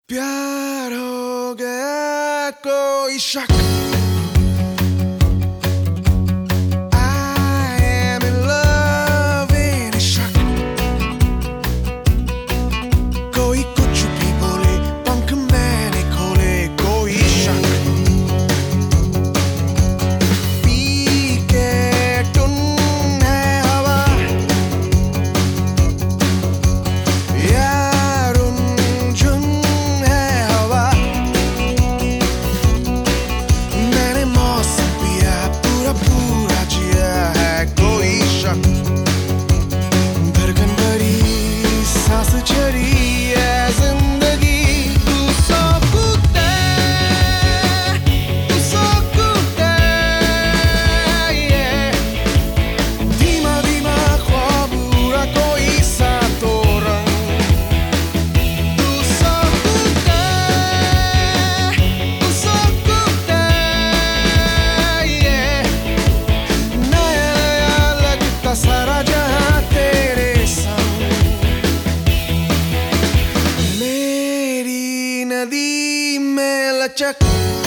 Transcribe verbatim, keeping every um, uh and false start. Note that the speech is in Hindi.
प्यार हो गया कोई शक I am in love in a शक कोई कुछ भी बोले पंख मैंने खोले कोई शक पी के टुन है हवा यार झुन है हवा मैंने मौसम पिया पूरा पूरा जिया है कोई शक धड़कन भरी सांस चढ़ी है जिंदगी तू सो कूदे तू सो कूदे धीमा धीमा ख्वाब उड़ा कोई सा तो रंग तू सो कूदे तू सो कूदे नया नया लगता सारा जहां तेरे संग मेरी नदी में लचक